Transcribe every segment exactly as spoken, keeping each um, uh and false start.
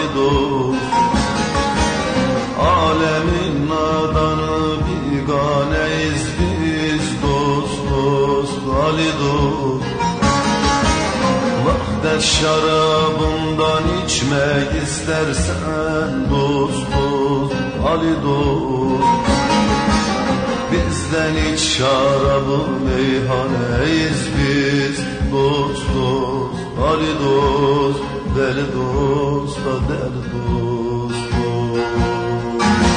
Ali dost. Alemin nadanı biganeyiz biz, dost dost Ali dost. Vahdet şarabından içmek istersen, dost dost Ali dost. Bizden iç şarabı meyhaneyiz biz, dost dost Ali dost. Deli dost da deli dost, dost.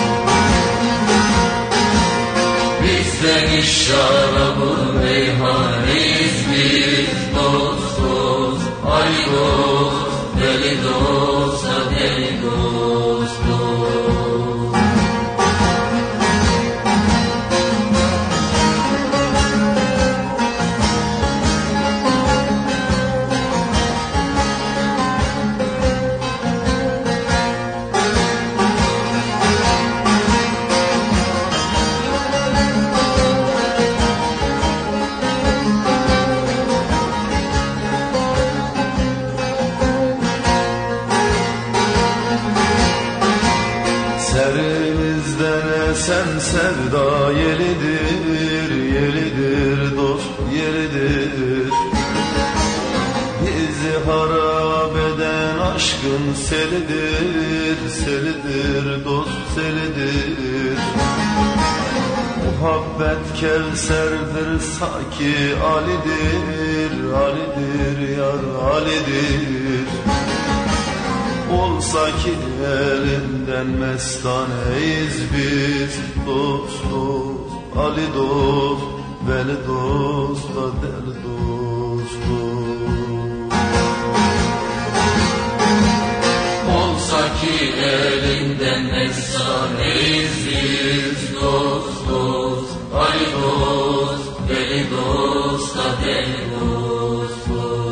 Bizden iç şarabı meyhaneyiz biz, dost dost Ali dost. Deli dost da deli dost, dost. Serimizden esen sevda yelidir, yelidir dost, yelidir. Bizi harap eden aşkın selidir, selidir dost, selidir. Muhabbet kevserdir, saki alidir, alidir yar alidir. Olsa ki elinden mestaneyiz biz, dost dost Ali dost. Veli dost da deli dost, dost. Olsa ki elinden mestaneyiz biz, dost dost Ali dost. Veli dost da deli dost, dost.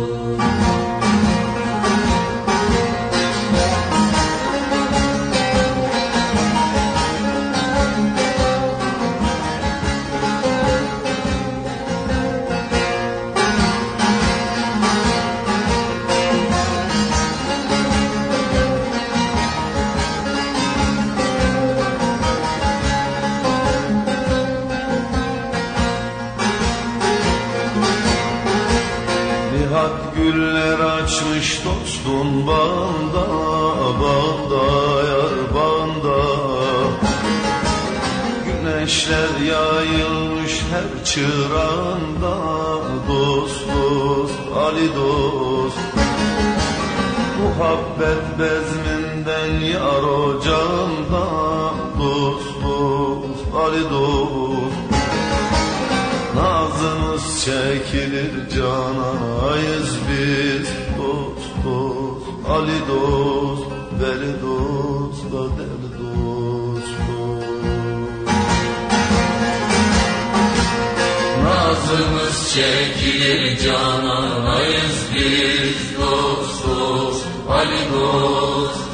Nihat güller açmış dostun bağında, bağında yar bağında. Güneşler yayılmış her çırağında, dost dost Ali dost. Muhabbet bezminden yar ocağında, dost dost Ali dost. Nazımız çekilir cananayız biz, dost dost Ali dost. Veli dost da deli dost, dost. Nazımız çekilir cananayız biz, dost dost Ali dost.